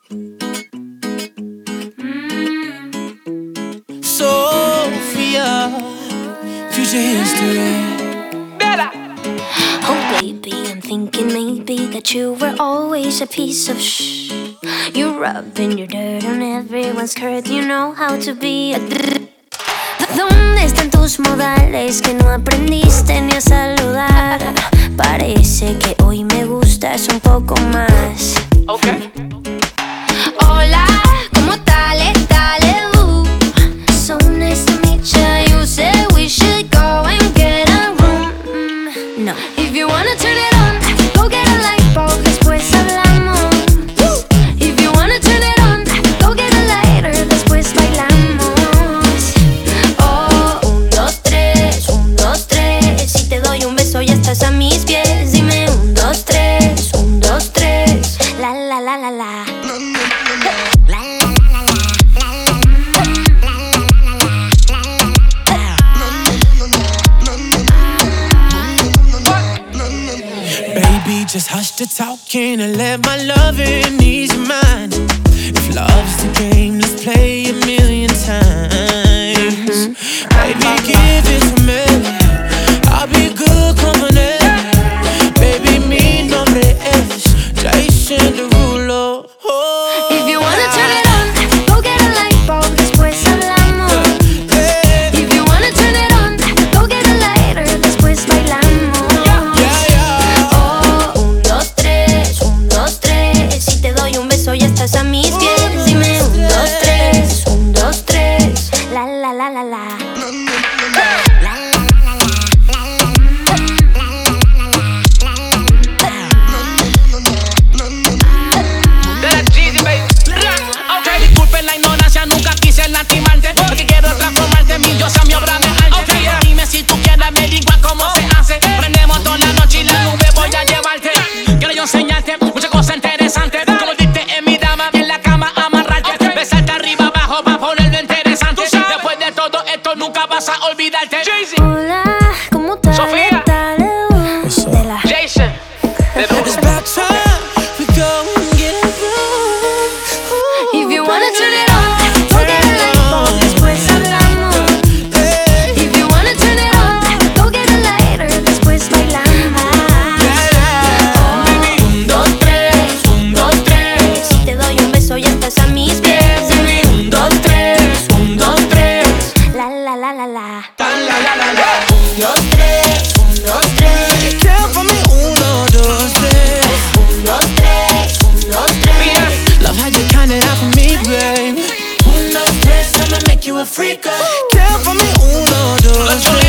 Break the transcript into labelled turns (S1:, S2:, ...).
S1: Sophia, future history.
S2: Oh baby, I'm thinking maybe that you were always a piece of shh. You're rubbing your dirt on everyone's skirt. You know how to be a ¿Dónde están tus modales que no aprendiste ni a saludar? Parece que hoy me gustas un poco más.
S1: Okay.
S2: Hola, ¿cómo dale? So nice to meet you. You said we should go and get a room. No. If you wanna turn it on, go get a light bulb, después hablamos. If you wanna turn it on, go get a lighter, después bailamos. Oh, 1, 2, 3, 1, 2, 3. Si te doy un beso ya estás a mis pies. Dime 1, 2, 3, 1, 2, 3. La la la la la.
S1: Baby, just hush the talking and let my loving ease your mind. If love's the game, let's play a million times. Baby, give it to me. I'll be good company. Baby, mi nombre es Jason Derulo. Oh,
S2: if you wanna turn it on, go get a light bulb, después hablamos. If you wanna turn it on, go get a lighter, después bailamos. Oh, 1, 2, 3, 1, 2, 3. Si te doy un beso ya estás a mis pies. Dime 1, 2, 3, 1, 2, 3. La la la la la.
S3: Disculpen la ignorancia, nunca quise lastimarte, porque quiero transformarte en mi diosa, mi obra de arte. Dime si tú quieres, me digo cómo se hace. Prendemos toda la noche y la nube voy a llevarte. Quiero yo enseñarte muchas cosas interesantes. Como diste en mi dama, en la cama amarrarte. Besarte arriba abajo para ponerlo interesante. Después de todo esto nunca vas a olvidarte.
S2: Hola, ¿cómo te
S3: Sofía. Jason.
S1: it's about time we go and get a room.
S2: If you wanna turn it on, go get a light bulb, después hablamos. If you wanna turn it on, go get a lighter, después bailamos. Oh, 1, 2, 3, 1, 2, 3. Si te doy un beso ya estás a mis pies. Dime 1, 2, 3, 1, 2, 3. La la la la la. 1, 2, 3, 1, 2, 3.
S1: Count for me, 1, 2, 3.
S2: 1, 2, 3, 1, 2, 3.
S1: Love how you count it out for me, babe. 1, 2, 3, I'ma make you a freak. Count for me, 1, 2, 3.